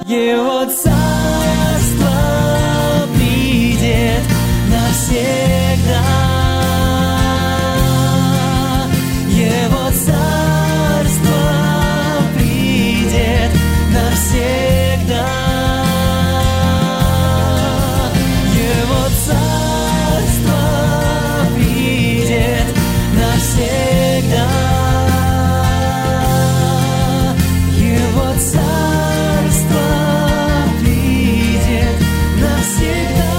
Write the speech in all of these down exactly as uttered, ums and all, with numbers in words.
Его царство придет навсегда. Его царство придет навсегда. Его царство придет навсегда. Его царство придет навсегда.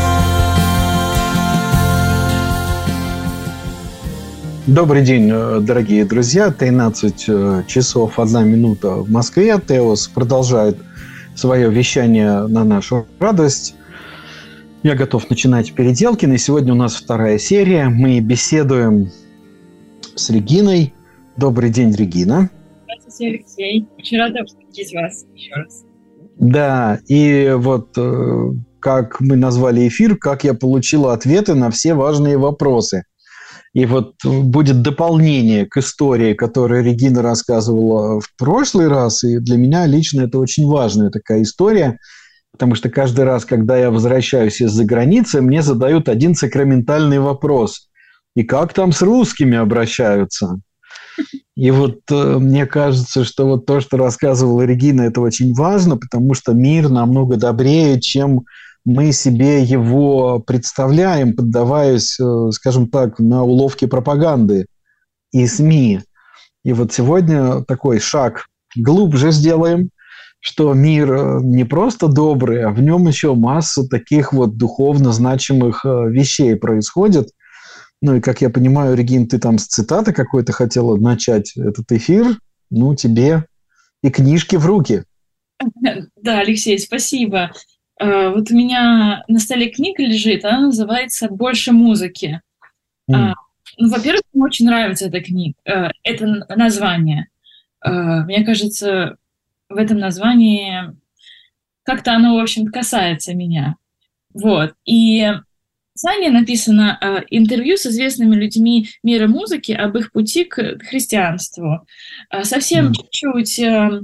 Добрый день, дорогие друзья. тринадцать часов одна минута в Москве. Теос продолжает свое вещание на нашу радость. Я готов начинать переделки. На сегодня у нас вторая серия. Мы беседуем с Региной. Добрый день, Регина. Здравствуйте, Алексей. Очень рада встретить вас еще раз. Да, и вот э, как мы назвали эфир, как я получила ответы на все важные вопросы. И вот будет дополнение к истории, которую Регина рассказывала в прошлый раз. И для меня лично это очень важная такая история, потому что каждый раз, когда я возвращаюсь из-за границы, мне задают один сакраментальный вопрос. И как там с русскими обращаются? И вот э, мне кажется, что вот то, что рассказывала Регина, это очень важно, потому что мир намного добрее, чем мы себе его представляем, поддаваясь, э, скажем так, на уловки пропаганды и СМИ. И вот сегодня такой шаг глубже сделаем, что мир не просто добрый, а в нем еще масса таких вот духовно значимых э, вещей происходит. Ну и, как я понимаю, Регин, ты там с цитаты какой-то хотела начать этот эфир. Ну, тебе и книжки в руки. Да, Алексей, спасибо. Вот у меня на столе книга лежит, она называется «Больше музыки». Mm. Ну, во-первых, мне очень нравится эта книга, это название. Мне кажется, в этом названии как-то оно, в общем, касается меня. Вот. И в названии написано интервью с известными людьми мира музыки об их пути к христианству. Совсем mm. чуть-чуть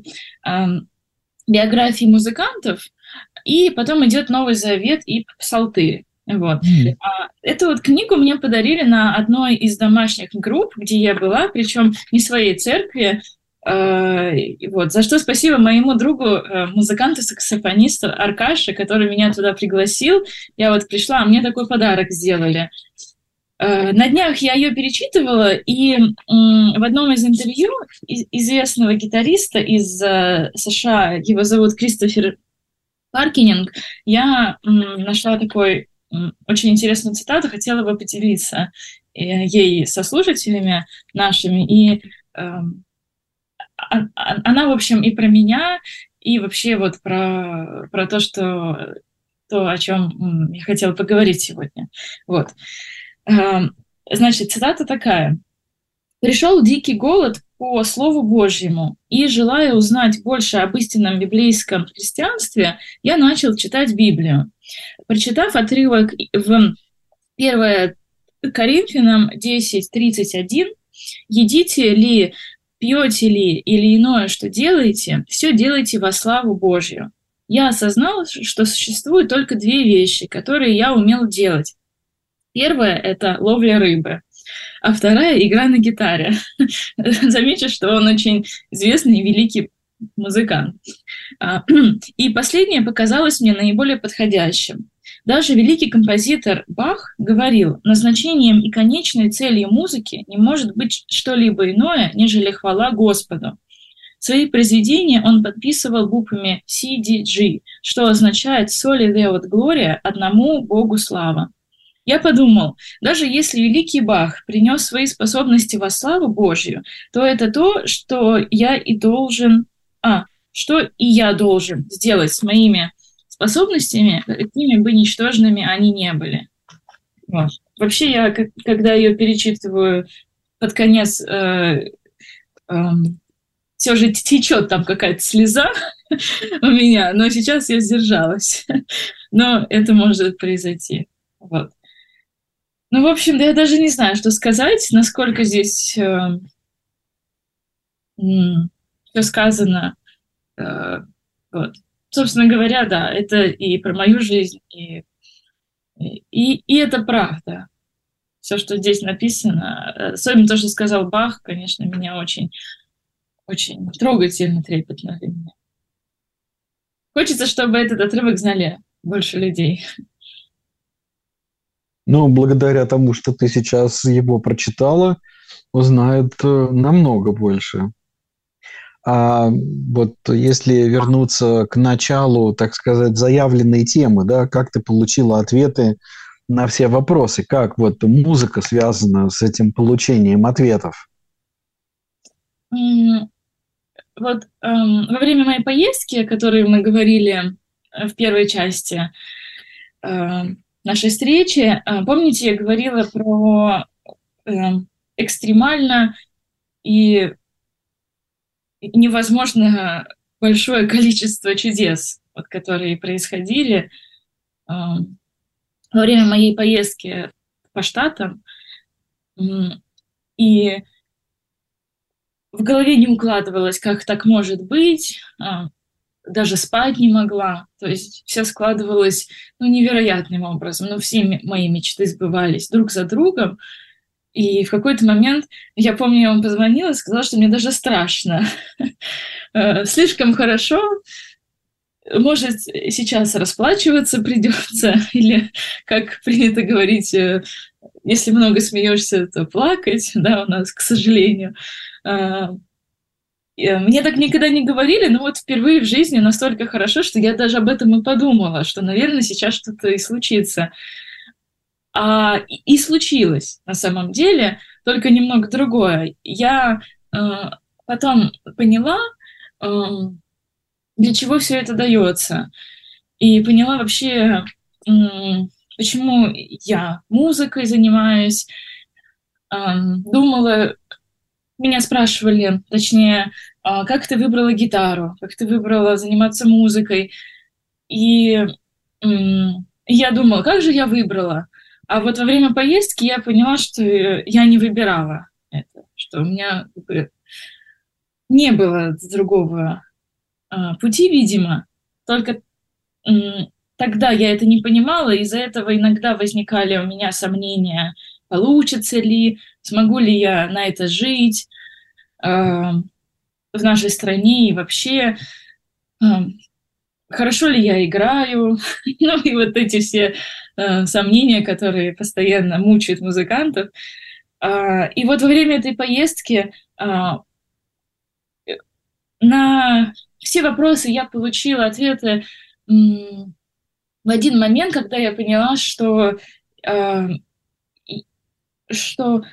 биографии музыкантов, и потом идет Новый Завет и Псалтырь. Вот. Mm. Эту вот книгу мне подарили на одной из домашних групп, где я была, причем не своей церкви. Вот. За что спасибо моему другу, музыканту-саксофонисту Аркаше, который меня туда пригласил. Я вот пришла, а мне такой подарок сделали. На днях я ее перечитывала, и в одном из интервью известного гитариста из США, его зовут Кристофер Паркининг, я нашла такой очень интересную цитату, хотела бы поделиться ей со слушателями нашими. И э, она, в общем, и про меня, и вообще вот про, про то, что, то, о чем я хотела поговорить сегодня. Вот. Э, значит, цитата такая. «Пришел дикий голод по Слову Божьему, и, желая узнать больше об истинном библейском христианстве, я начал читать Библию. Прочитав отрывок в первое Коринфянам десять тридцать один, «Едите ли, пьете ли или иное, что делаете, все делайте во славу Божью». Я осознал, что существуют только две вещи, которые я умел делать. Первая – это ловля рыбы. А вторая – игра на гитаре. Замечу, что он очень известный и великий музыкант. И последнее показалось мне наиболее подходящим. Даже великий композитор Бах говорил, назначением и конечной целью музыки не может быть что-либо иное, нежели хвала Господу. Свои произведения он подписывал буквами си ди джи, что означает «Soli Deo Gloria» – «Одному Богу слава». Я подумал, даже если великий Бах принес свои способности во славу Божью, то это то, что я и должен, а, что и я должен сделать с моими способностями, какими бы ничтожными они не были. Вот. Вообще я, когда ее перечитываю под конец, э, э, все же течет там какая-то слеза у меня, но сейчас я сдержалась. Но это может произойти. Вот. Ну, в общем, да, я даже не знаю, что сказать, насколько здесь э, все сказано. Э, вот. собственно говоря, да, это и про мою жизнь, и, и, и это правда. Все, что здесь написано, особенно то, что сказал Бах, конечно, меня очень, очень трогательно, трепетно для меня. Хочется, чтобы этот отрывок знали больше людей. Ну, благодаря тому, что ты сейчас его прочитала, узнают э, намного больше. А вот если вернуться к началу, так сказать, заявленной темы, да, как ты получила ответы на все вопросы, как вот музыка связана с этим получением ответов? М, Вот эм, во время моей поездки, о которой мы говорили э, в первой части э, нашей встречи, э, помните, я говорила про эм, экстремально и невозможно большое количество чудес, вот, которые происходили эм, во время моей поездки по Штатам. М, И в голове не укладывалось, как так может быть. а, Даже спать не могла. То есть все складывалось, ну, невероятным образом. Ну, все м- мои мечты сбывались друг за другом. И в какой-то момент, я помню, я вам позвонила и сказала, что мне даже страшно. Э, Слишком хорошо. Может, сейчас расплачиваться придется, или, как принято говорить, э, если много смеешься, то плакать, да, у нас, к сожалению. Э, Э, Мне так никогда не говорили, но вот впервые в жизни настолько хорошо, что я даже об этом и подумала, что, наверное, сейчас что-то и случится. А, и, и случилось на самом деле, только немного другое. Я э, потом поняла, э, для чего все это дается, и поняла вообще, м, почему я музыкой занимаюсь. Эм, думала, меня спрашивали, точнее, а, как ты выбрала гитару, как ты выбрала заниматься музыкой. И м, я думала, как же я выбрала? А вот во время поездки я поняла, что э, я не выбирала это, что у меня как бы не было другого а, пути, видимо. Только м, тогда я это не понимала, из-за этого иногда возникали у меня сомнения, получится ли, смогу ли я на это жить, а, в нашей стране и вообще, а, хорошо ли я играю, ну и вот эти все а, сомнения, которые постоянно мучают музыкантов. А, и вот во время этой поездки а, на все вопросы я получила ответы м, в один момент, когда я поняла, что, а, и- что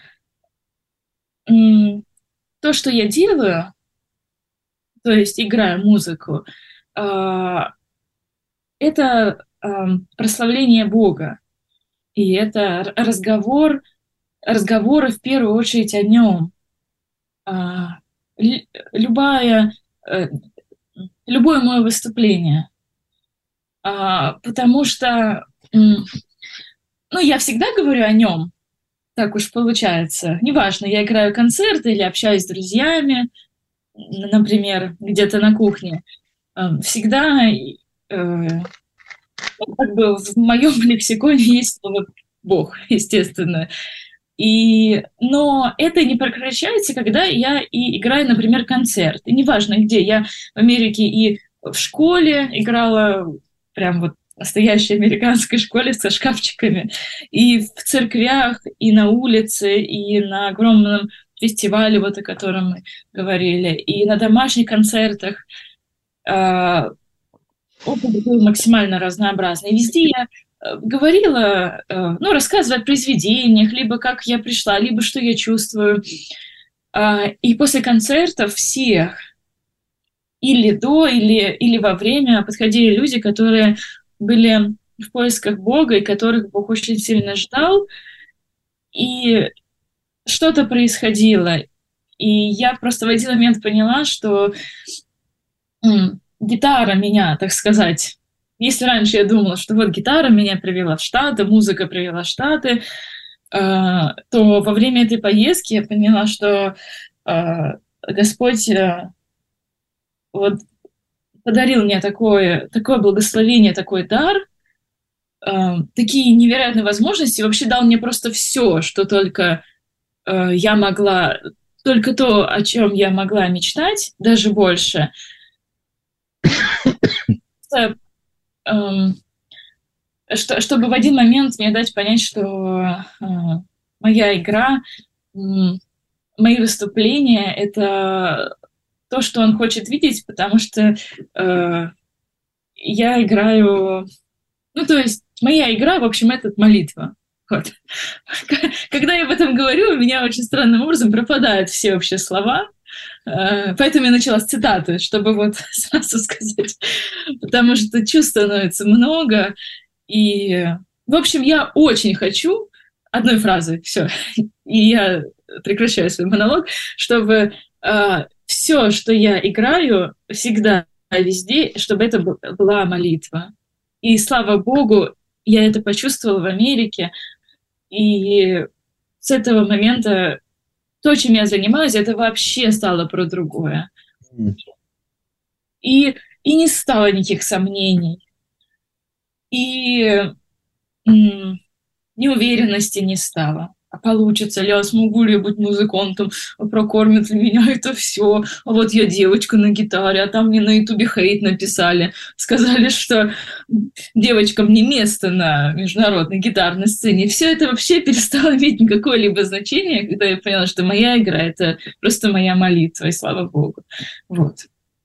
м, то, что я делаю, то есть играю музыку, а, это ам, прославление Бога. И это р- разговор, разговоры в первую очередь о нем. А, лю- любая, э, любое мое выступление. А, потому что, м, ну, я всегда говорю о нем, так уж получается. Неважно, я играю концерты или общаюсь с друзьями, н- например, где-то на кухне. Ам, Всегда, э, ну, как бы в моем лексиконе есть слово Бог, естественно. И, но это не прекращается, когда я и играю, например, концерт. И неважно где. Я в Америке и в школе играла, прям вот в настоящей американской школе со шкафчиками, и в церквях, и на улице, и на огромном фестивале, вот о котором мы говорили, и на домашних концертах. А, Опыт был максимально разнообразный. Везде я э, говорила, э, ну, рассказывая о произведениях, либо как я пришла, либо что я чувствую. А, И после концертов всех, или до, или, или во время, подходили люди, которые были в поисках Бога, и которых Бог очень сильно ждал, и что-то происходило. И я просто в один момент поняла, что м, гитара меня, так сказать, если раньше я думала, что вот гитара меня привела в Штаты, музыка привела в Штаты, э, то во время этой поездки я поняла, что э, Господь э, вот подарил мне такое, такое благословение, такой дар, э, такие невероятные возможности, вообще дал мне просто все, что только э, я могла, только то, о чем я могла мечтать, даже больше. Это, э, что, чтобы в один момент мне дать понять, что э, моя игра, э, мои выступления — это то, что он хочет видеть, потому что э, я играю... Ну, то есть моя игра, в общем, это молитва. Вот. Когда я об этом говорю, у меня очень странным образом пропадают все вообще слова, э, поэтому я начала с цитаты, чтобы вот сразу сказать, потому что чувств становится много, и, в общем, я очень хочу одной фразой, все, и я прекращаю свой монолог, чтобы э, все, что я играю, всегда, везде, чтобы это была молитва. И слава Богу, я это почувствовала в Америке, и с этого момента то, чем я занимаюсь, это вообще стало про другое. И, и не стало никаких сомнений. И м- неуверенности не стало. А получится ли, а смогу ли я быть музыкантом, а прокормят ли меня это все, а вот я девочка на гитаре, а там мне на ютубе хейт написали, сказали, что девочкам не место на международной гитарной сцене. И все это вообще перестало иметь какое-либо значение, когда я поняла, что моя игра — это просто моя молитва, и слава Богу. Вот.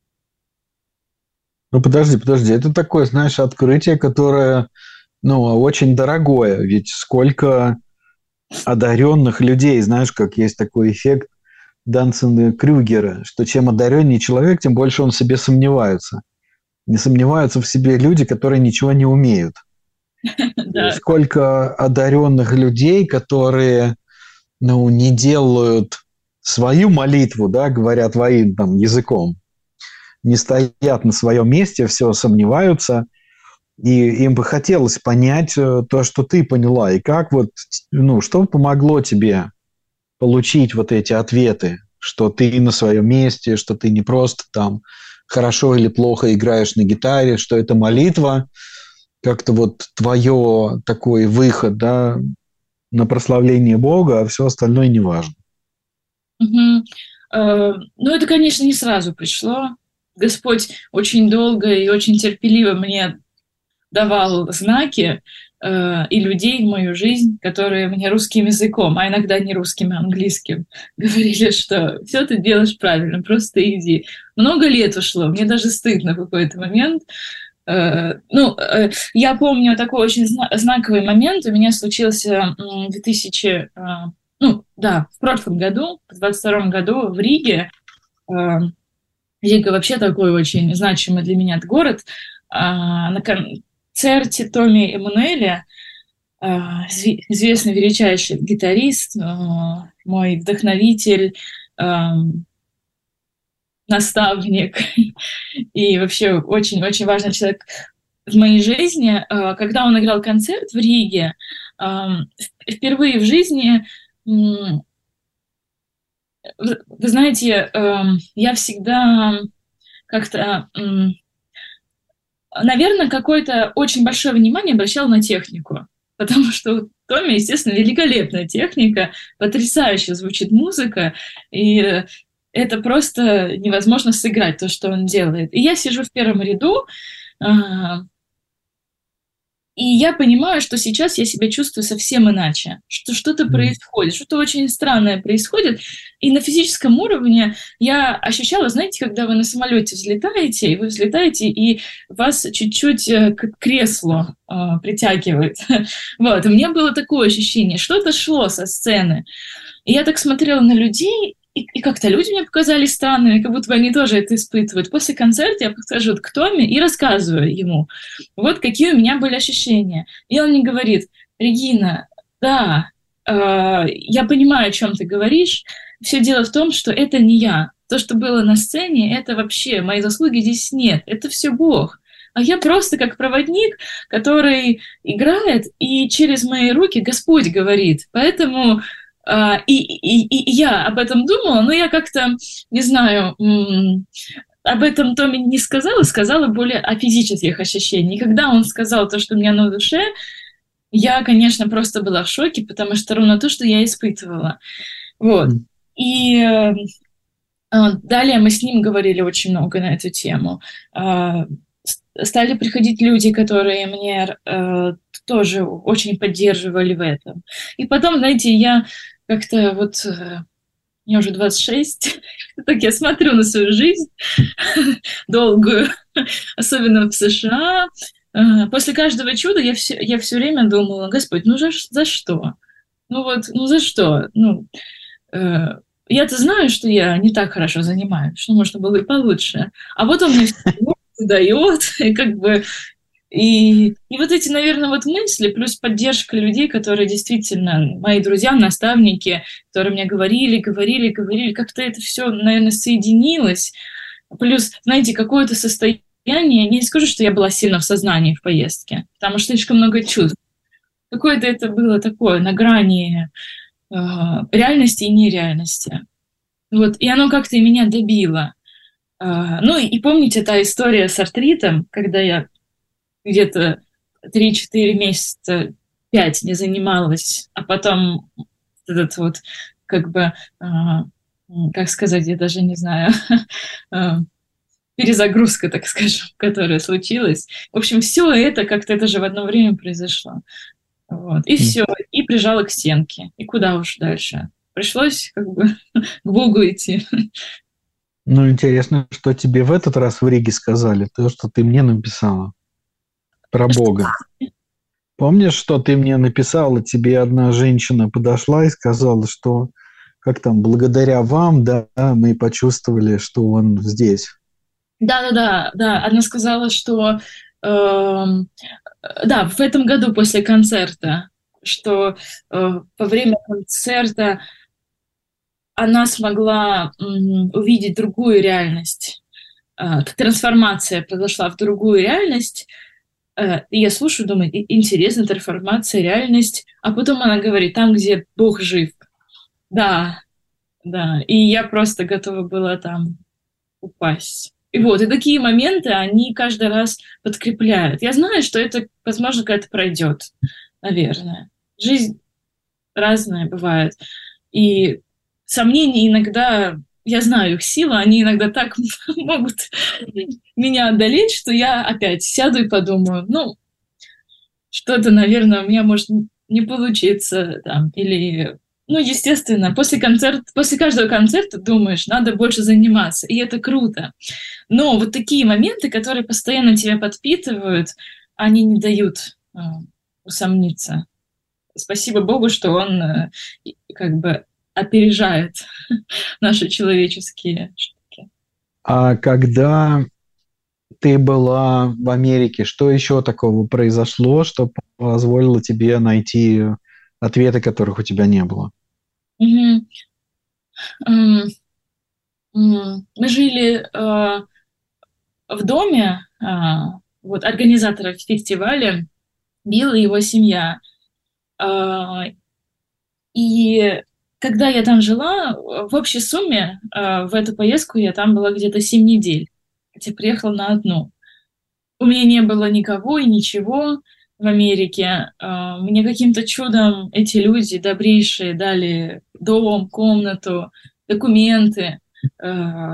Ну, подожди, подожди, это такое, знаешь, открытие, которое, ну, очень дорогое, ведь сколько одаренных людей, знаешь, как есть такой эффект Данцинга-Крюгера, что чем одареннее человек, тем больше он в себе сомневается. Не сомневаются в себе люди, которые ничего не умеют. Сколько одаренных людей, которые, ну, не делают свою молитву, да, говоря твоим там языком, не стоят на своем месте, все сомневаются. И им бы хотелось понять то, что ты поняла, и как вот, ну, что помогло тебе получить вот эти ответы, что ты на своем месте, что ты не просто там хорошо или плохо играешь на гитаре, что это молитва, как-то вот твое такой выход, да, на прославление Бога, а все остальное не важно. Угу. Э, ну, это, конечно, не сразу пришло. Господь очень долго и очень терпеливо мне давал знаки э, и людей в мою жизнь, которые мне русским языком, а иногда не русским, а английским, говорили, что все ты делаешь правильно, просто иди. Много лет ушло, мне даже стыдно в какой-то момент. Э, ну, э, я помню такой очень зна- знаковый момент, у меня случился в две тысячи, э, ну, да, в прошлом году, в двадцать втором году в Риге. Э, Рига вообще такой очень значимый для меня город. Э, на концерте Томи Эммануэля, известный величайший гитарист, мой вдохновитель, наставник и вообще очень-очень важный человек в моей жизни. Когда он играл концерт в Риге, впервые в жизни, вы знаете, я всегда как-то... Наверное, какое-то очень большое внимание обращал на технику, потому что у Томи, естественно, великолепная техника, потрясающе звучит музыка, и это просто невозможно сыграть, то, что он делает. И я сижу в первом ряду, и я понимаю, что сейчас я себя чувствую совсем иначе, что что-то происходит, что-то очень странное происходит. И на физическом уровне я ощущала, знаете, когда вы на самолете взлетаете, и вы взлетаете, и вас чуть-чуть к креслу э, притягивает. Вот, и у меня было такое ощущение, что-то шло со сцены. И я так смотрела на людей, и, и как-то люди мне показались странными, как будто бы они тоже это испытывают. После концерта я подхожу к Томе и рассказываю ему, вот какие у меня были ощущения. И он мне говорит: Регина, да, э, я понимаю, о чем ты говоришь. Все дело в том, что это не я. То, что было на сцене, это вообще, моей заслуги здесь нет. Это все Бог. А я просто как проводник, который играет, и через мои руки Господь говорит. Поэтому... Uh, и, и, и я об этом думала, но я как-то, не знаю, м- об этом Томми не сказала, сказала более о физических ощущениях. И когда он сказал то, что у меня на душе, я, конечно, просто была в шоке, потому что ровно то, что я испытывала. Вот. М. И э, далее мы с ним говорили очень много на эту тему. Э, стали приходить люди, которые мне э, тоже очень поддерживали в этом. И потом, знаете, я как-то вот... Э, мне уже двадцать шесть, так я смотрю на свою жизнь долгую, особенно в США. После каждого чуда я все, я все время думала: Господь, ну за, за что? Ну вот, ну за что? Ну, э, я-то знаю, что я не так хорошо занимаюсь, что можно было и получше. А вот он мне все дает, и как бы... И, и вот эти, наверное, вот мысли, плюс поддержка людей, которые действительно мои друзья, наставники, которые мне говорили, говорили, говорили, как-то это все, наверное, соединилось. Плюс, знаете, какое-то состояние, не скажу, что я была сильно в сознании в поездке, потому что слишком много чувств. Какое-то это было такое на грани э, реальности и нереальности. Вот, и оно как-то и меня добило. Э, ну и, и помните та история с артритом, когда я где-то три-четыре месяца, пять не занималась, а потом этот вот, как бы, э, как сказать, я даже не знаю, э, перезагрузка, так скажем, которая случилась. В общем, все это как-то это же в одно время произошло. Вот. И все, и прижала к стенке. И куда уж дальше? Пришлось как бы к Богу идти. Ну, интересно, что тебе в этот раз в Риге сказали, то, что ты мне написала. Про Бога. Помнишь, что ты мне написала? Тебе одна женщина подошла и сказала, что как там, благодаря вам, да, мы почувствовали, что он здесь. Да-да-да, да. Она сказала, что э, да, в этом году после концерта, что э, во время концерта она смогла э, увидеть другую реальность. Э, трансформация произошла в другую реальность. И я слушаю, думаю, интересно, трансформация, реальность. А потом она говорит, там, где Бог жив. Да, да. И я просто готова была там упасть. И вот, и такие моменты, они каждый раз подкрепляют. Я знаю, что это, возможно, когда-то пройдет, наверное. Жизнь разная бывает. И сомнения иногда... Я знаю их силы, они иногда так могут меня одолеть, что я опять сяду и подумаю, ну, что-то, наверное, у меня может не получиться там, или, ну, естественно, после концерта, после каждого концерта думаешь, надо больше заниматься, и это круто. Но вот такие моменты, которые постоянно тебя подпитывают, они не дают э, усомниться. Спасибо Богу, что он э, как бы опережает наши человеческие штуки. А когда ты была в Америке, что еще такого произошло, что позволило тебе найти ответы, которых у тебя не было? Угу. Um, um, мы жили uh, в доме uh, вот, организатора фестиваля, Билл и его семья. Uh, и когда я там жила, в общей сумме э, в эту поездку я там была где-то семь недель, хотя приехала на одну. У меня не было никого и ничего в Америке. Э, мне каким-то чудом эти люди добрейшие дали дом, комнату, документы э,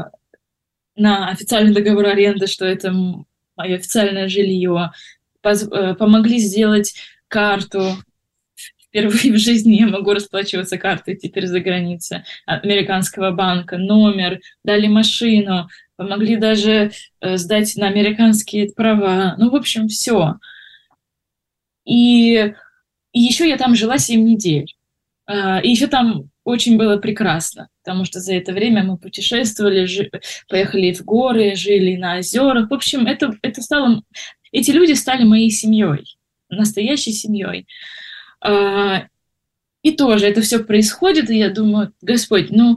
на официальный договор аренды, что это мое официальное жилье. Поз- э, помогли сделать карту. Впервые в жизни я могу расплачиваться картой теперь за границей американского банка, номер, дали машину, помогли даже э, сдать на американские права. Ну, в общем, все. И, и еще я там жила семь недель. Э, и еще там очень было прекрасно, потому что за это время мы путешествовали, жи- поехали в горы, жили на озерах. В общем, это, это стало... Эти люди стали моей семьей, настоящей семьей. Uh, и тоже это все происходит, и я думаю, Господь, ну,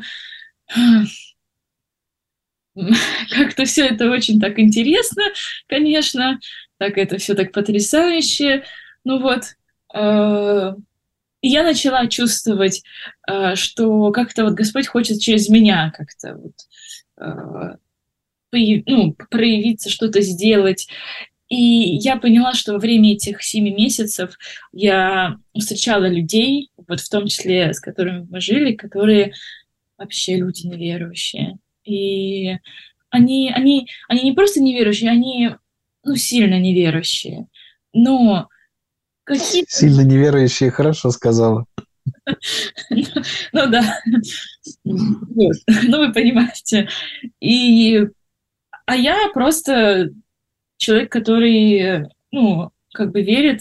как-то все это очень так интересно, конечно, так это все так потрясающе, ну вот, uh, и я начала чувствовать, uh, что как-то вот Господь хочет через меня как-то вот, uh, ну, проявиться, что-то сделать. И я поняла, что во время этих семи месяцев я встречала людей, вот в том числе с которыми мы жили, которые вообще люди неверующие. И они, они, они не просто неверующие, они, ну, сильно неверующие. Но какие... Сильно неверующие, хорошо сказала. Ну да, ну вы понимаете. И, а я просто человек, который, ну, как бы верит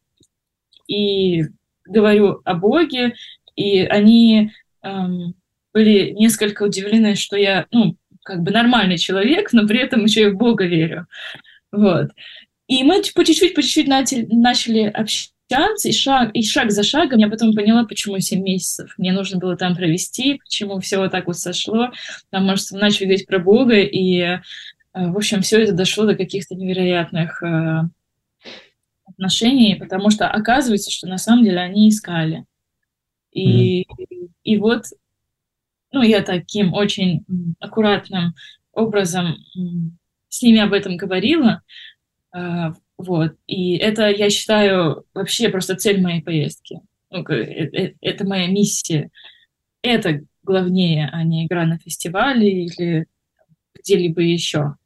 и говорю о Боге, и они эм, были несколько удивлены, что я, ну, как бы нормальный человек, но при этом еще и в Бога верю. Вот. И мы по чуть-чуть, по чуть-чуть начали общаться. И шаг, и шаг за шагом я потом поняла, почему семь месяцев мне нужно было там провести, почему все вот так вот сошло, потому что мы начали говорить про Бога, и, в общем, все это дошло до каких-то невероятных э, отношений, потому что оказывается, что на самом деле они искали. И, mm-hmm. и вот, ну, я таким очень аккуратным образом с ними об этом говорила, э, Вот. И это, я считаю, вообще просто цель моей поездки. Ну, это моя миссия. Это главнее, а не игра на фестивале или где-либо еще.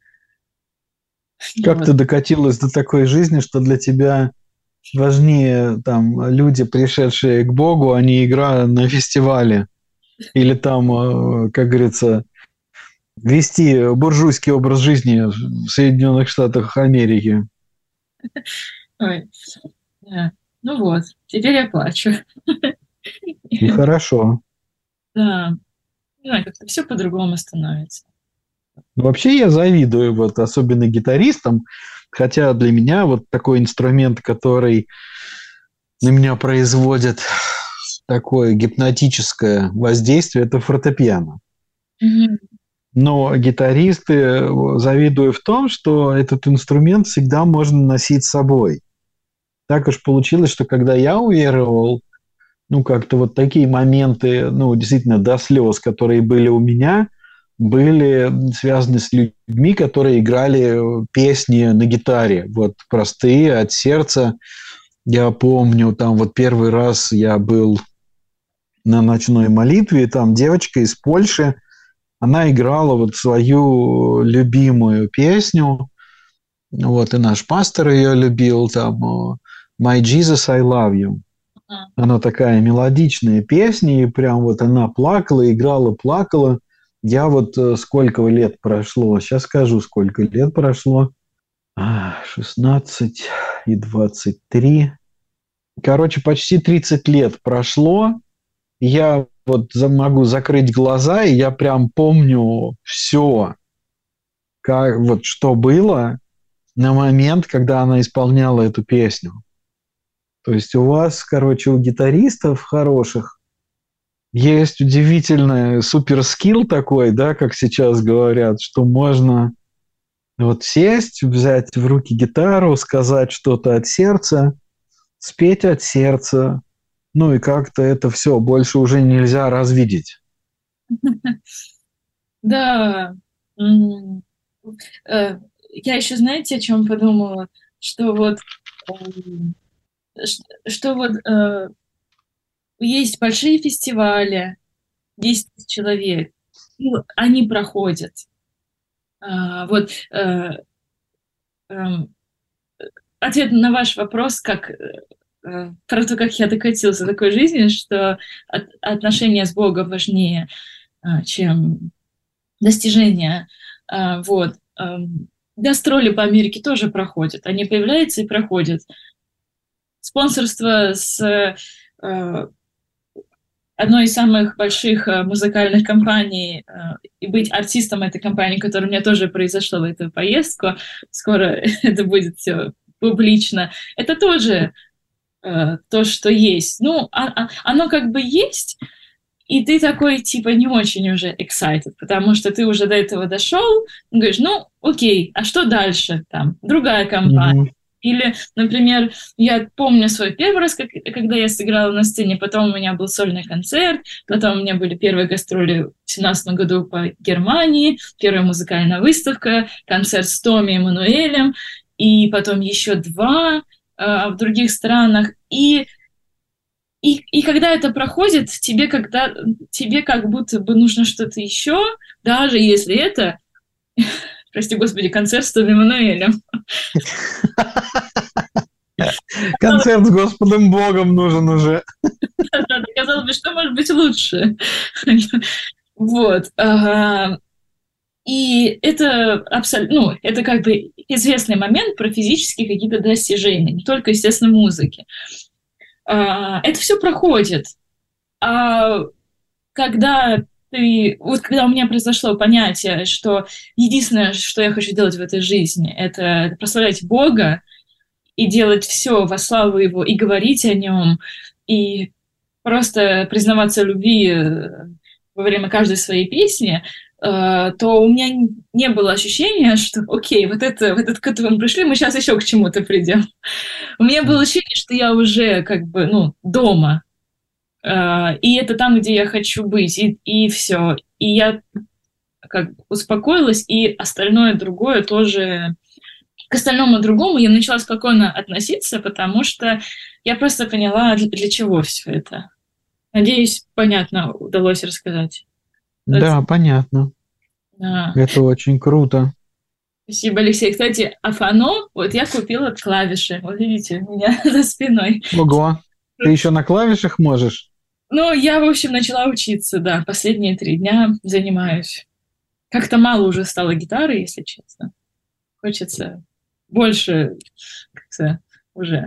Как вот. Ты докатилась до такой жизни, что для тебя важнее там люди, пришедшие к Богу, а не игра на фестивале? Или там, как говорится, вести буржуйский образ жизни в Соединенных Штатах Америки? Ой. Да. Ну вот, теперь я плачу. И хорошо. Да. Не знаю, как-то все по-другому становится. Вообще я завидую, вот, особенно гитаристам, хотя для меня вот такой инструмент, который на меня производит такое гипнотическое воздействие, это фортепиано. Mm-hmm. Но гитаристы завидую в том, что этот инструмент всегда можно носить с собой. Так уж получилось, что когда я уверовал, ну, как-то вот такие моменты, ну, действительно, до слез, которые были у меня, были связаны с людьми, которые играли песни на гитаре, вот простые, от сердца. Я помню, там вот первый раз я был на ночной молитве, там девочка из Польши, она играла вот свою любимую песню, вот, и наш пастор ее любил, там, «My Jesus, I love you». Она такая мелодичная песня, и прям вот она плакала, играла, плакала. Я вот сколько лет прошло, сейчас скажу, сколько лет прошло. шестнадцать и двадцать три. Короче, почти тридцать лет прошло. Я вот могу закрыть глаза, и я прям помню все, как, вот, что было на момент, когда она исполняла эту песню. То есть у вас, короче, у гитаристов хороших есть удивительный суперскилл такой, да, как сейчас говорят, что можно вот сесть, взять в руки гитару, сказать что-то от сердца, спеть от сердца, ну и как-то это все больше уже нельзя развидеть. Да. Я еще, знаете, о чем подумала? Что вот что вот есть большие фестивали, десять человек, они проходят. Вот ответ на ваш вопрос, как про то, как я докатился до такой жизни, что от, отношения с Богом важнее, чем достижения. Вот. Гастроли по Америке тоже проходят. Они появляются и проходят. Спонсорство с одной из самых больших музыкальных компаний и быть артистом этой компании, которая у меня тоже произошла в эту поездку, скоро это будет все публично, это тоже то, что есть. Ну, а, а, оно как бы есть, и ты такой, типа, не очень уже excited, потому что ты уже до этого дошел, говоришь, ну, окей, а что дальше? Там, другая компания, mm-hmm. Или, например, я помню свой первый раз, как, когда я сыграла на сцене, потом у меня был сольный концерт, потом у меня были первые гастроли в семнадцатом году по Германии, первая музыкальная выставка, концерт с Томми и Мануэлем, и потом еще два э, в других странах. И, и, и когда это проходит, тебе, когда, тебе как будто бы нужно что-то еще, даже если это... Прости господи, концерт с Томми Мануэлем. Концерт с Господом Богом нужен уже. Да, казалось бы, что может быть лучше. Вот. И это абсолютно, ну, это как бы известный момент про физические какие-то достижения, не только, естественно, музыки. Это все проходит. А когда ты, вот когда у меня произошло понятие, что единственное, что я хочу делать в этой жизни, это прославлять Бога и делать все во славу Его, и говорить о Нем, и просто признаваться в любви во время каждой своей песни, то у меня не было ощущения, что окей, вот это, вот это к этому мы пришли, мы сейчас еще к чему-то придем. У меня было ощущение, что я уже как бы, ну, дома, и это там, где я хочу быть, и, и все. И я как бы успокоилась, и остальное другое тоже... К остальному другому я начала спокойно относиться, потому что я просто поняла, для, для чего все это. Надеюсь, понятно удалось рассказать. Да, это... понятно. Да. Это очень круто. Спасибо, Алексей. Кстати, а фано, вот я купила клавиши. Вот видите, у меня за спиной. Ого, ты еще на клавишах можешь? Ну, я, в общем, начала учиться, да. Последние три дня занимаюсь. Как-то мало уже стало гитары, если честно. Хочется больше, как-то уже,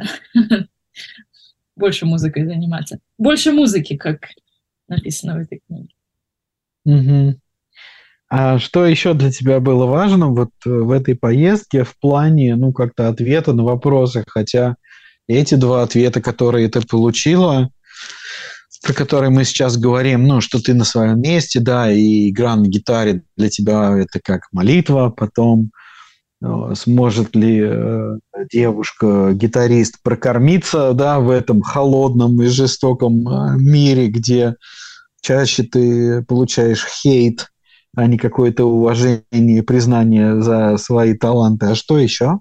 больше музыкой заниматься. Больше музыки, как написано в этой книге. Угу. А что еще для тебя было важно вот в этой поездке в плане, ну, как-то ответа на вопросы? Хотя эти два ответа, которые ты получила, про которые мы сейчас говорим, ну, что ты на своем месте, да, и игра на гитаре для тебя это как молитва, потом э, сможет ли э, девушка-гитарист прокормиться, да, в этом холодном и жестоком э, мире, где чаще ты получаешь хейт, а не какое-то уважение и признание за свои таланты. А что еще?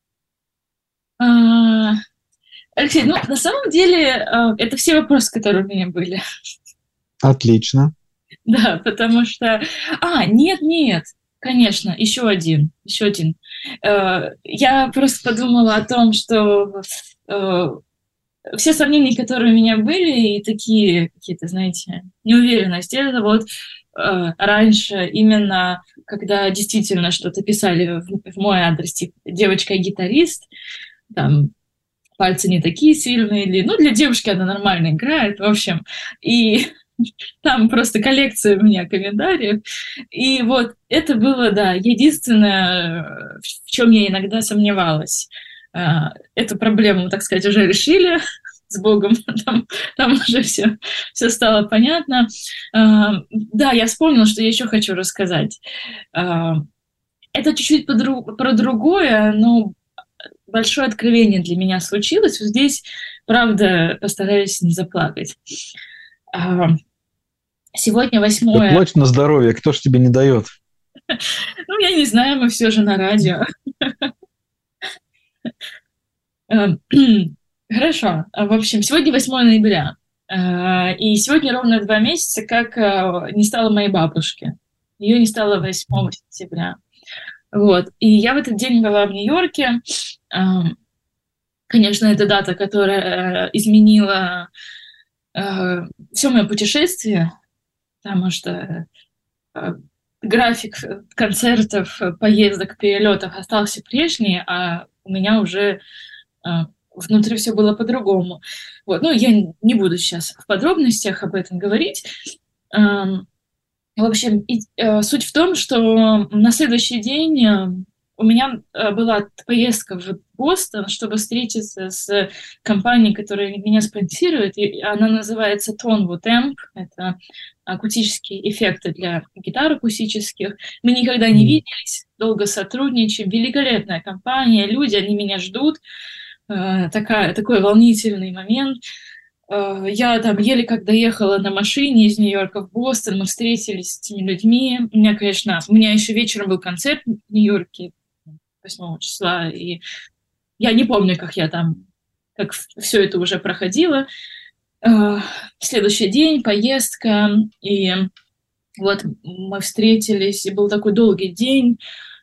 А, Алексей, ну, на самом деле, это все вопросы, которые у меня были. Отлично. Да, потому что... А, нет, нет, конечно, еще один, еще один. Я просто подумала о том, что все сомнения, которые у меня были, и такие какие-то, знаете, неуверенности, это вот раньше, именно когда действительно что-то писали в мой адрес, типа девочка-гитарист, там, пальцы не такие сильные, или, ну, для девушки она нормально играет, в общем, и там просто коллекция у меня комментариев, и вот это было, да, единственное, в чем я иногда сомневалась. Эту проблему, так сказать, уже решили с Богом, там, там уже все, все стало понятно. Да, я вспомнила, что я еще хочу рассказать. Это чуть-чуть про другое, но большое откровение для меня случилось. Здесь, правда, постараюсь не заплакать. Сегодня восьмое... Да плачь на здоровье, кто ж тебе не дает? Ну, я не знаю, мы все же на радио. Хорошо. В общем, сегодня восьмое ноября. И сегодня ровно два месяца, как не стало моей бабушки. Ее не стало восьмого сентября. Вот. И я в этот день была в Нью-Йорке. Конечно, это дата, которая изменила все мое путешествие, потому что график концертов, поездок, перелетов остался прежний, а у меня уже внутри все было по-другому. Вот. Ну, я не буду сейчас в подробностях об этом говорить. В общем, и, э, суть в том, что на следующий день у меня была поездка в Бостон, чтобы встретиться с компанией, которая меня спонсирует, и она называется Tonewood Amp, это акустические эффекты для гитар акустических. Мы никогда не виделись, долго сотрудничаем, великолепная компания, люди, они меня ждут, такая, такой волнительный момент. Я там еле как доехала на машине из Нью-Йорка в Бостон, мы встретились с этими людьми. У меня, конечно, у меня еще вечером был концерт в Нью-Йорке восьмого числа, и я не помню, как я там, как все это уже проходило. Следующий день, поездка, и вот мы встретились, и был такой долгий день.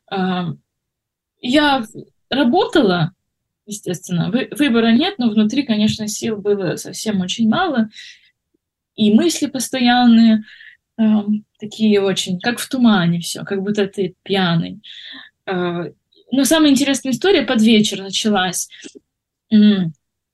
Я работала, естественно, Вы, выбора нет, но внутри, конечно, сил было совсем очень мало. И мысли постоянные, э, такие очень, как в тумане все, как будто ты пьяный. Э, но самая интересная история под вечер началась. В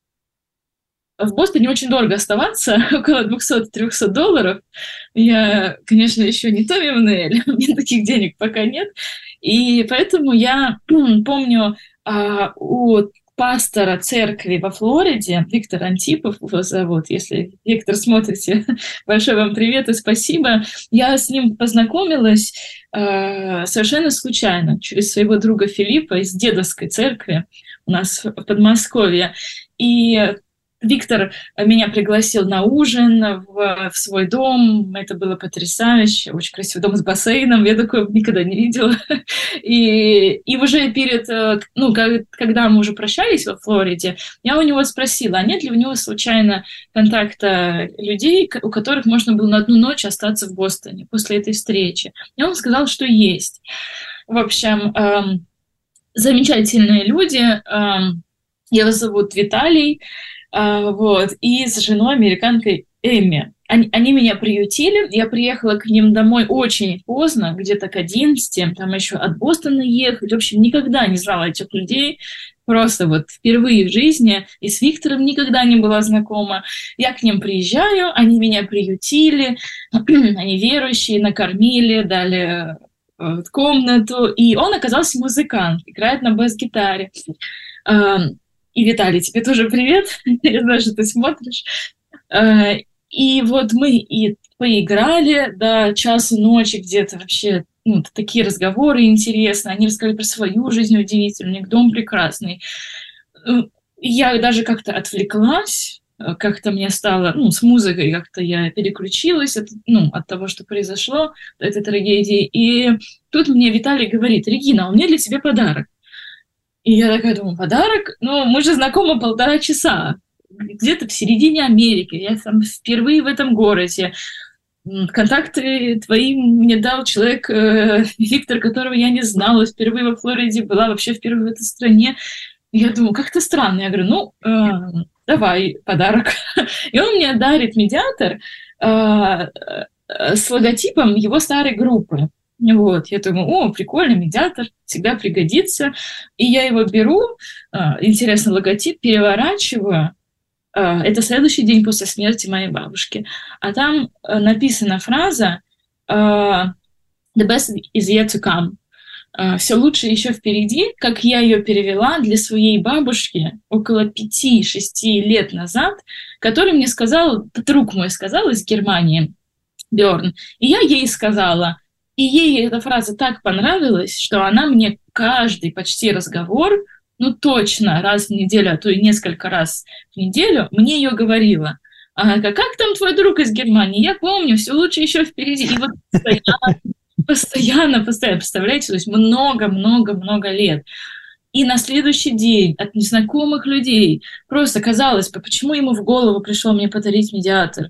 Бостоне очень дорого оставаться, около двести-триста долларов. Я, конечно, еще не Томми Мнель, у меня таких денег пока нет. И поэтому я помню, э, у пастора церкви во Флориде, Виктор Антипов его зовут, если, Виктор, смотрите, большой вам привет и спасибо. Я с ним познакомилась э, совершенно случайно, через своего друга Филиппа из дедовской церкви у нас в Подмосковье. И Виктор меня пригласил на ужин в, в свой дом. Это было потрясающе. Очень красивый дом с бассейном. Я такое никогда не видела. И, и уже перед... Ну, когда мы уже прощались во Флориде, я у него спросила, а нет ли у него случайно контакта людей, у которых можно было на одну ночь остаться в Бостоне после этой встречи. И он сказал, что есть. В общем, эм, замечательные люди. Эм, его зовут Виталий. Uh, вот, и с женой, американкой Эмми. Они, они меня приютили, я приехала к ним домой очень поздно, где-то к одиннадцати, там еще от Бостона ехать, в общем, никогда не знала этих людей, просто вот впервые в жизни, и с Виктором никогда не была знакома. Я к ним приезжаю, они меня приютили, они верующие, накормили, дали uh, комнату, и он оказался музыкант, играет на бас-гитаре. Uh, И, Виталий, тебе тоже привет. Я знаю, что ты смотришь. И вот мы и поиграли до часа ночи где-то вообще. Ну, такие разговоры интересные. Они рассказали про свою жизнь удивительную. У них дом прекрасный. Я даже как-то отвлеклась. Как-то мне стало... Ну, с музыкой как-то я переключилась от, ну, от того, что произошло, от этой трагедии. И тут мне Виталий говорит: Регина, у меня для тебя подарок. И я такая думаю, подарок? Ну, мы же знакомы полтора часа. Где-то в середине Америки. Я там впервые в этом городе. Контакты твои мне дал человек, э, Виктор, которого я не знала. Впервые во Флориде была, вообще впервые в этой стране. И я думаю, как-то странно. Я говорю, ну, э, давай подарок. И он мне дарит медиатор э, с логотипом его старой группы. Вот, я думаю, о, прикольный медиатор, всегда пригодится. И я его беру, интересный логотип, переворачиваю. Это следующий день после смерти моей бабушки. А там написана фраза «The best is yet to come». Все лучше еще впереди, как я ее перевела для своей бабушки около пяти-шести лет назад, который мне сказал, друг мой сказал из Германии, Бёрн. И я ей сказала... И ей эта фраза так понравилась, что она мне каждый почти разговор, ну точно раз в неделю, а то и несколько раз в неделю, мне ее говорила. Она говорит, как там твой друг из Германии? Я помню, все лучше еще впереди. И вот постоянно, постоянно, постоянно, представляете, то есть много-много-много лет. И на следующий день от незнакомых людей просто казалось бы, почему ему в голову пришло мне подарить медиатор?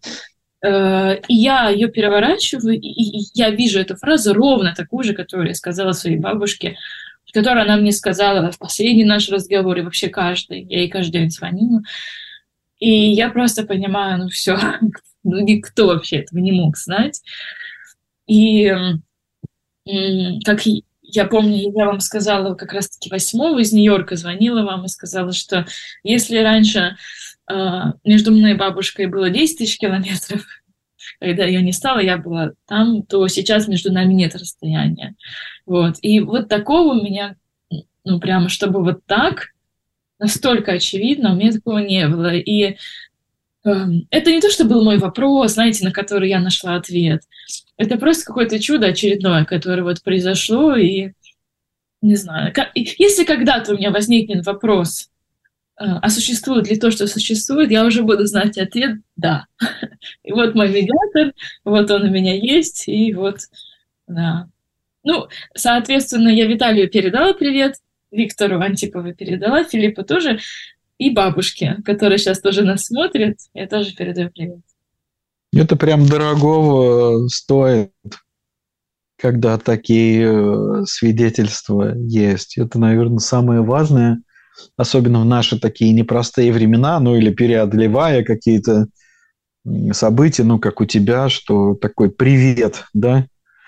И я ее переворачиваю, и я вижу эту фразу ровно такую же, которую я сказала своей бабушке, которую она мне сказала в последний наш разговор, и вообще каждый. Я ей каждый день звонила. И я просто понимаю, ну все, ну никто вообще этого не мог знать. И как я помню, я вам сказала как раз-таки восьмого из Нью-Йорка, звонила вам и сказала, что если раньше... между мной и бабушкой было десять тысяч километров, когда ее не стало, я была там, то сейчас между нами нет расстояния. Вот. И вот такого у меня ну, прямо, чтобы вот так, настолько очевидно, у меня такого не было. И это не то, что был мой вопрос, знаете, на который я нашла ответ. Это просто какое-то чудо очередное, которое вот произошло, и не знаю. Как, если когда-то у меня возникнет вопрос, а существует ли то, что существует, я уже буду знать ответ «да». И вот мой медиатор, вот он у меня есть, и вот, да. Ну, соответственно, я Виталию передала привет, Виктору Антипову передала, Филиппу тоже, и бабушке, которая сейчас тоже нас смотрит, я тоже передаю привет. Это прям дорогого стоит, когда такие свидетельства есть. Это, наверное, самое важное, особенно в наши такие непростые времена, ну или преодолевая какие-то события, ну как у тебя, что такой привет, да,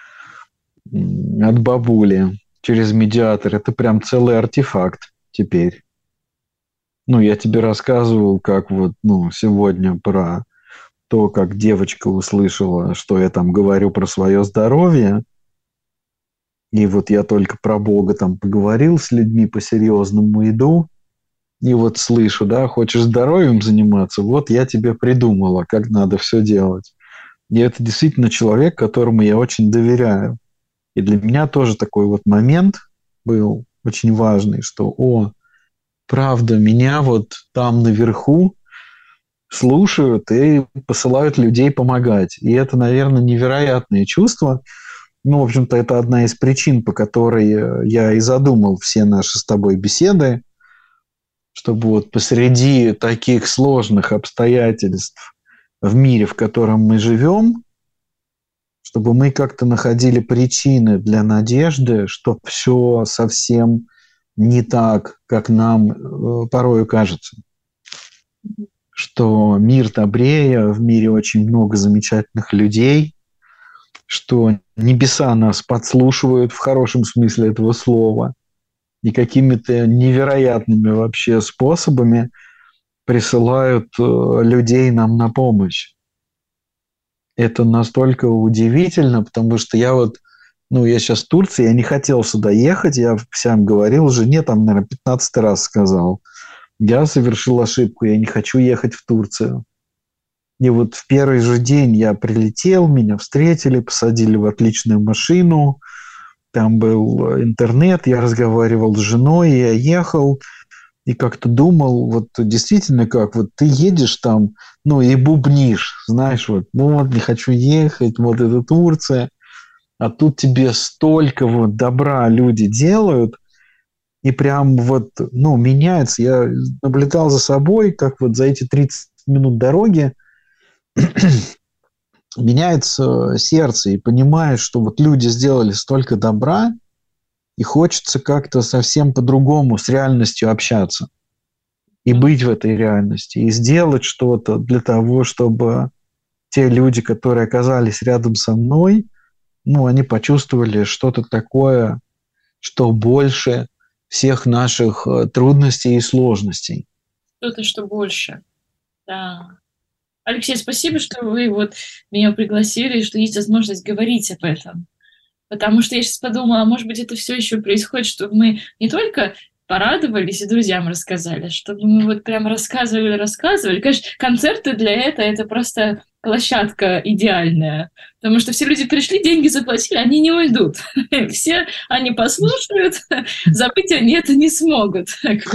от бабули через медиатор. Это прям целый артефакт теперь. Ну, я тебе рассказывал, как вот, ну, сегодня про то, как девочка услышала, что я там говорю про свое здоровье. И вот я только про Бога там поговорил с людьми по-серьезному, иду, и вот слышу, да, хочешь здоровьем заниматься, вот я тебе придумала, как надо все делать. И это действительно человек, которому я очень доверяю. И для меня тоже такой вот момент был очень важный, что, о, правда, меня вот там наверху слушают и посылают людей помогать. И это, наверное, невероятное чувство. Ну, в общем-то, это одна из причин, по которой я и задумал все наши с тобой беседы, чтобы вот посреди таких сложных обстоятельств в мире, в котором мы живем, чтобы мы как-то находили причины для надежды, что все совсем не так, как нам э, порою кажется. Что мир добрее, в мире очень много замечательных людей, что небеса нас подслушивают в хорошем смысле этого слова и какими-то невероятными вообще способами присылают э, людей нам на помощь. Это настолько удивительно, потому что я вот Ну, я сейчас в Турции, я не хотел сюда ехать, я всем говорил, жене там, наверное, пятнадцатый раз сказал. Я совершил ошибку, я не хочу ехать в Турцию. И вот в первый же день я прилетел, меня встретили, посадили в отличную машину, там был интернет, я разговаривал с женой, я ехал, и как-то думал, вот действительно как, вот ты едешь там, ну, и бубнишь, знаешь, вот, вот, не хочу ехать, вот это Турция. А тут тебе столько вот добра люди делают, и прям вот, ну, меняется. Я наблюдал за собой, как вот за эти тридцать минут дороги меняется сердце, и понимаешь, что вот люди сделали столько добра, и хочется как-то совсем по-другому с реальностью общаться. И быть в этой реальности, и сделать что-то для того, чтобы те люди, которые оказались рядом со мной, ну, они почувствовали что-то такое, что больше всех наших трудностей и сложностей. Что-то, что больше. Да. Алексей, спасибо, что вы вот меня пригласили, что есть возможность говорить об этом. Потому что я сейчас подумала, может быть, это все еще происходит, чтобы мы не только порадовались и друзьям рассказали, чтобы мы вот прям рассказывали, рассказывали. Конечно, концерты для этого — это просто площадка идеальная, потому что все люди пришли, деньги заплатили, они не уйдут. Все они послушают, забыть они это не смогут.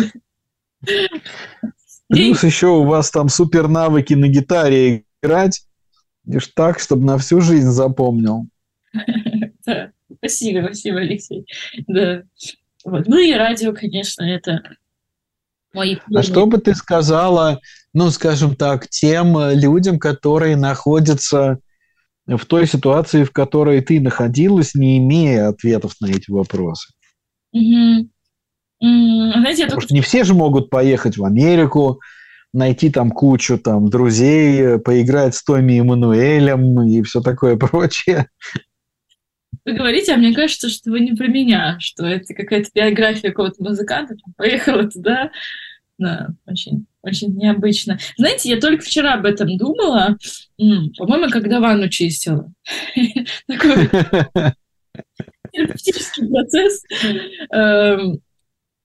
Плюс еще у вас там супер навыки на гитаре играть, лишь так, чтобы на всю жизнь запомнил. Да. Спасибо, спасибо, Алексей. Да. Вот. Ну и радио, конечно, это мои... А что бы ты сказала, ну, скажем так, тем людям, которые находятся в той ситуации, в которой ты находилась, не имея ответов на эти вопросы? Угу. Знаете, я Потому только... что не все же могут поехать в Америку, найти там кучу там друзей, поиграть с Томми и Мануэлем и все такое прочее. Вы говорите, а мне кажется, что вы не про меня, что это какая-то биография какого-то музыканта, поехала туда. Да, очень, очень необычно. Знаете, я только вчера об этом думала, по-моему, когда ванну чистила. Такой терапевтический процесс.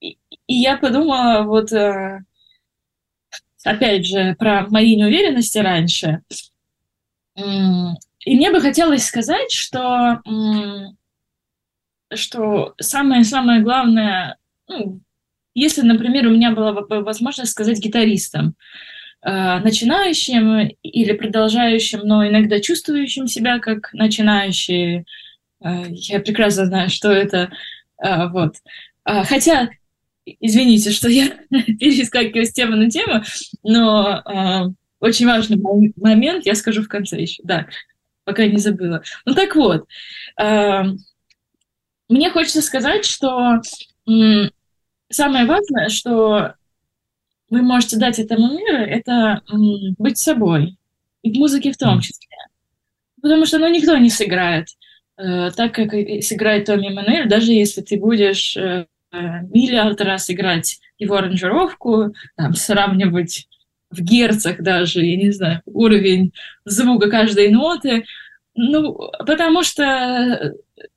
И я подумала, вот, э, опять же, про мои неуверенности раньше. М, И мне бы хотелось сказать, что, м, что самое-самое главное, ну, если, например, у меня была бы возможность сказать гитаристам, э, начинающим или продолжающим, но иногда чувствующим себя как начинающие, э, я прекрасно знаю, что это, э, вот. А, Хотя, извините, что я перескакиваю с темы на тему, но э, очень важный мом- момент, я скажу в конце еще, да, пока не забыла. Ну так вот, э, мне хочется сказать, что м, самое важное, что вы можете дать этому миру, это м, быть собой. И в музыке в том М. числе. Потому что ну, никто не сыграет э, так, как и сыграет Томми Эммануэль, даже если ты будешь э, э, миллиард раз играть его аранжировку, там, сравнивать в герцах даже, я не знаю, уровень звука каждой ноты. Ну, потому что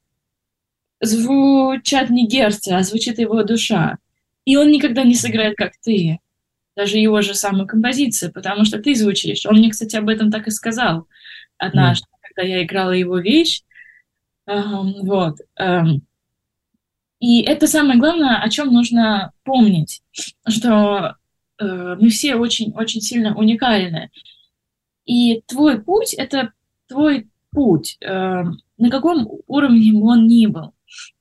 звучат не герцы, а звучит его душа. И он никогда не сыграет, как ты. Даже его же самую композицию, потому что ты звучишь. Он мне, кстати, об этом так и сказал М. однажды, когда я играла его вещь. Ам, вот. Ам, и это самое главное, о чем нужно помнить, что э, мы все очень-очень сильно уникальны. И твой путь — это твой путь, э, на каком уровне бы он ни был.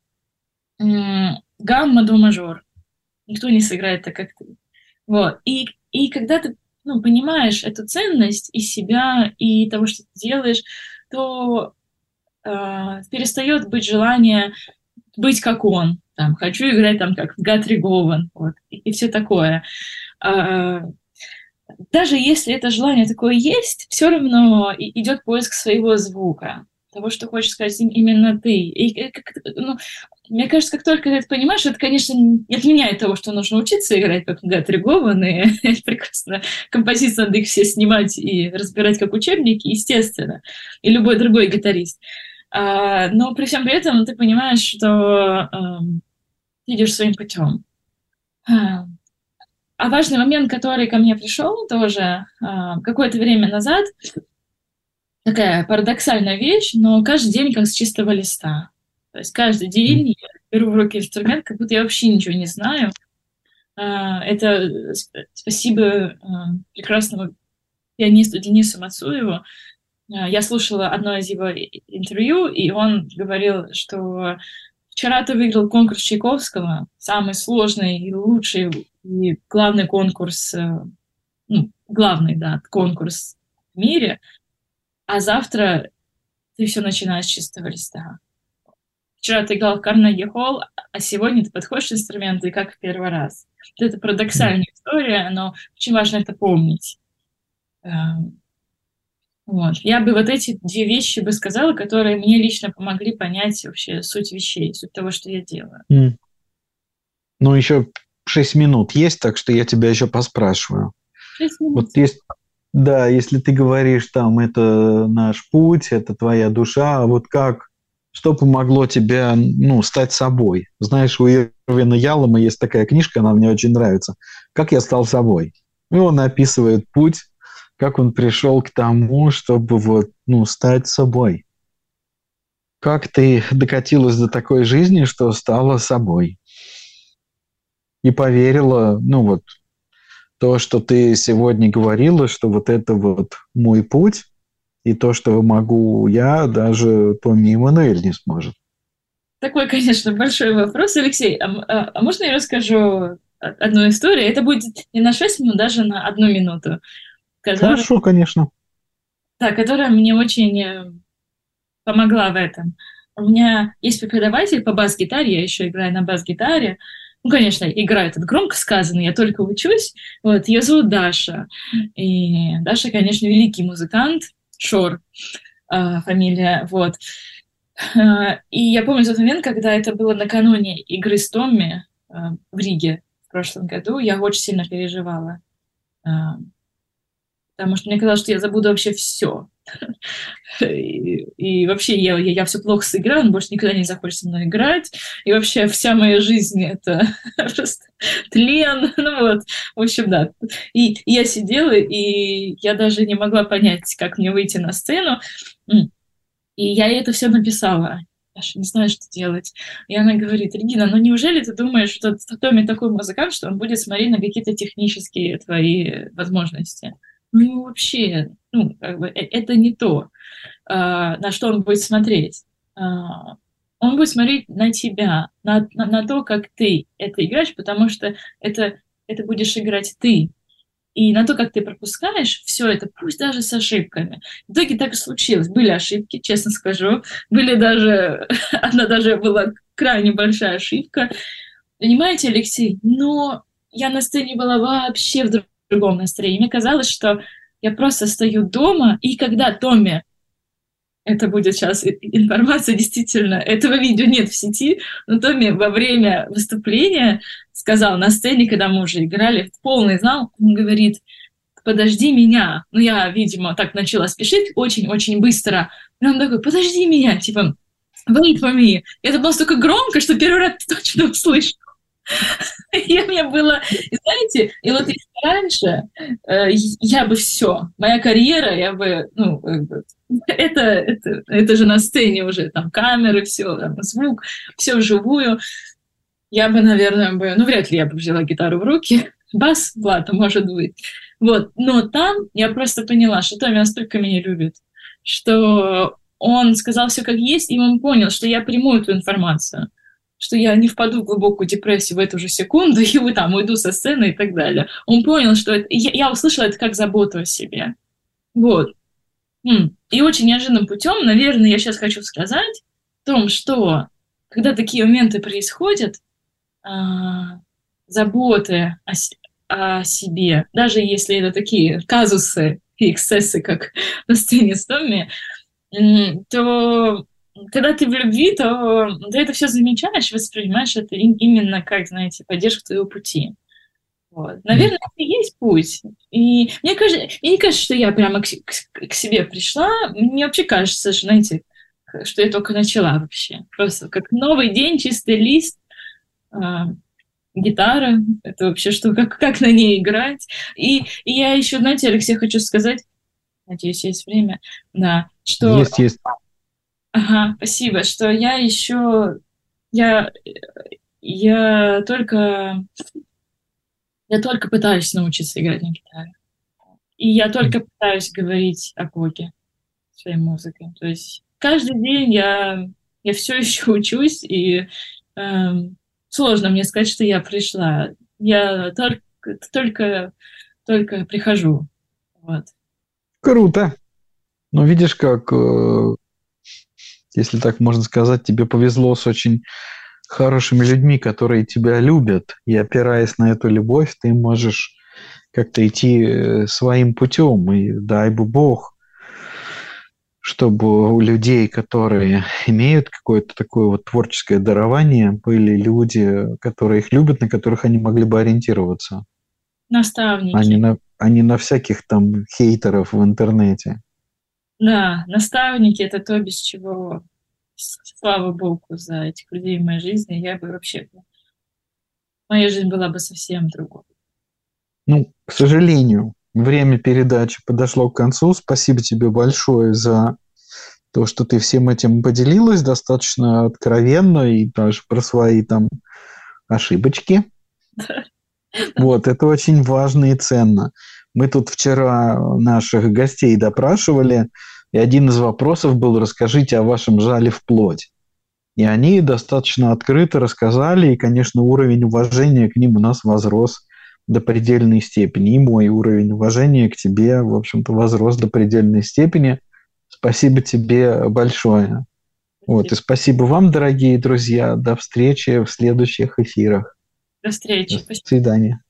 М, Гамма до мажор. Никто не сыграет так, как ты. Вот. И, и когда ты ну, понимаешь эту ценность и себя, и того, что ты делаешь, то э, перестает быть желание быть как он. Там, хочу играть там, как Гатри Гован, вот, и, и все такое. А, даже если это желание такое есть, все равно и- идет поиск своего звука, того, что хочешь сказать им- именно ты. И, и как- ну, мне кажется, как только ты это понимаешь, это, конечно, не отменяет того, что нужно учиться играть как Гатри Гован, и прекрасно композиции надо их все снимать и разбирать как учебники, естественно, и любой другой гитарист. А, но при всем при этом ты понимаешь, что эм, ты идешь своим путем. А а важный момент, который ко мне пришел тоже а, какое-то время назад, такая парадоксальная вещь, но каждый день как с чистого листа. То есть каждый М. день я беру в руки инструмент, как будто я вообще ничего не знаю. А, Это сп- спасибо а, прекрасному пианисту Денису Мацуеву. А, Я слушала одно из его и- интервью, и он говорил, что вчера ты выиграл конкурс Чайковского, самый сложный и лучший и главный конкурс, э, ну, главный, да, конкурс в мире, а завтра ты все начинаешь с чистого листа. Вчера ты играл в Карнеги Холл, а сегодня ты подходишь к инструменту и как в первый раз. Вот это М. парадоксальная история, но очень важно это помнить. Эм, Вот. Я бы вот эти две вещи бы сказала, которые мне лично помогли понять вообще суть вещей, суть того, что я делаю. М. Ну, еще шесть минут есть, так что я тебя еще поспрашиваю. Шесть минут. Вот есть, да, если ты говоришь, там, это наш путь, это твоя душа, а вот как, что помогло тебе, ну, стать собой? Знаешь, у Ирвина Ялома есть такая книжка, она мне очень нравится. «Как я стал собой». И он описывает путь, как он пришел к тому, чтобы вот, ну, стать собой. Как ты докатилась до такой жизни, что стала собой? И поверила, ну вот, то, что ты сегодня говорила, что вот это вот мой путь, и то, что могу я, даже Томми Эммануэль не сможет. Такой, конечно, большой вопрос, Алексей. А, м- а- а можно я расскажу о- одну историю? Это будет не на шесть минут, даже на одну минуту, которая, Хорошо, конечно. да, которая мне очень э, помогла в этом. У меня есть преподаватель по бас-гитаре, я еще играю на бас-гитаре. Ну, конечно, играю тут громко сказано, я только учусь. Вот, ее зовут Даша. И Даша, конечно, великий музыкант, Шор, а, фамилия, вот. А, И я помню тот момент, когда это было накануне игры с Томми а, в Риге в прошлом году, я очень сильно переживала. А, Потому что мне казалось, что я забуду вообще все. И, и вообще я, я, я все плохо сыграю, он больше никогда не захочет со мной играть. И вообще вся моя жизнь — это просто тлен. Ну вот, в общем, да. И, и я сидела, и я даже не могла понять, как мне выйти на сцену. И я ей это все написала. Даша, не знаю, что делать. И она говорит: Регина, ну неужели ты думаешь, что Томми такой музыкант, что он будет смотреть на какие-то технические твои возможности? Ну, вообще, ну, как бы, это не то, на что он будет смотреть. Он будет смотреть на тебя, на, на, на то, как ты это играешь, потому что это, это будешь играть ты. И на то, как ты пропускаешь все это, пусть даже с ошибками. В итоге так и случилось. Были ошибки, честно скажу. Были даже... Одна даже была крайне большая ошибка. Понимаете, Алексей? Но я на сцене была вообще в другом настроении. Мне казалось, что я просто стою дома, и когда Томми... Это будет сейчас информация, действительно, этого видео нет в сети, но Томми во время выступления сказал на сцене, когда мы уже играли в полный зал, он говорит: подожди меня. Ну, я, видимо, так начала спешить очень-очень быстро. И он такой: подожди меня, типа, wait for me. И это было настолько громко, что первый раз точно услышал. И мне было, знаете, и вот если раньше э, я бы все, моя карьера, я бы, ну, это, это, это же на сцене уже, там, камеры, все, там, звук, все вживую, я бы, наверное, бы, ну, вряд ли я бы взяла гитару в руки, бас, ладно, может быть, вот, но там я просто поняла, что Томми настолько меня любит, что он сказал все как есть, и он понял, что я приму эту информацию, что я не впаду в глубокую депрессию в эту же секунду и вы там уйду со сцены и так далее. Он понял, что это... Я, я услышала это как заботу о себе. Вот. И очень неожиданным путем, наверное, я сейчас хочу сказать о том, что когда такие моменты происходят, а, заботы о, о себе, даже если это такие казусы и эксцессы, как на сцене с Томми, то... Когда ты в любви, то ты это все замечаешь, воспринимаешь это именно как, знаете, поддержку твоего пути. Вот. Наверное, это и есть путь. И мне кажется, мне не кажется, что я прямо к, к, к себе пришла. Мне вообще кажется, что, знаете, что я только начала вообще. Просто как новый день, чистый лист, э, гитара. Это вообще что, как, как на ней играть. И, и я еще, знаете, Алексей, хочу сказать, надеюсь, есть время, да, что... Есть, есть. Ага, спасибо, что я еще, я, я только, я только пытаюсь научиться играть на гитаре. И я только пытаюсь говорить о Боге своей музыкой. То есть каждый день я, я все еще учусь, и э, сложно мне сказать, что я пришла. Я только, только, только прихожу. Вот. Круто. Ну, видишь, как... Если так можно сказать, тебе повезло с очень хорошими людьми, которые тебя любят. И опираясь на эту любовь, ты можешь как-то идти своим путем. И дай бы Бог, чтобы у людей, которые имеют какое-то такое вот творческое дарование, были люди, которые их любят, на которых они могли бы ориентироваться. Наставники. А не на, а не на всяких там хейтеров в интернете. Да, наставники — это то, без чего, слава Богу, за этих людей в моей жизни, я бы вообще... Моя жизнь была бы совсем другой. Ну, к сожалению, время передачи подошло к концу. Спасибо тебе большое за то, что ты всем этим поделилась достаточно откровенно и даже про свои там ошибочки. Вот, это очень важно и ценно. Мы тут вчера наших гостей допрашивали, и один из вопросов был: расскажите о вашем жале в плоть. И они достаточно открыто рассказали, и, конечно, уровень уважения к ним у нас возрос до предельной степени. И мой уровень уважения к тебе, в общем-то, возрос до предельной степени. Спасибо тебе большое. Вот, и спасибо вам, дорогие друзья. До встречи в следующих эфирах. До встречи. До свидания.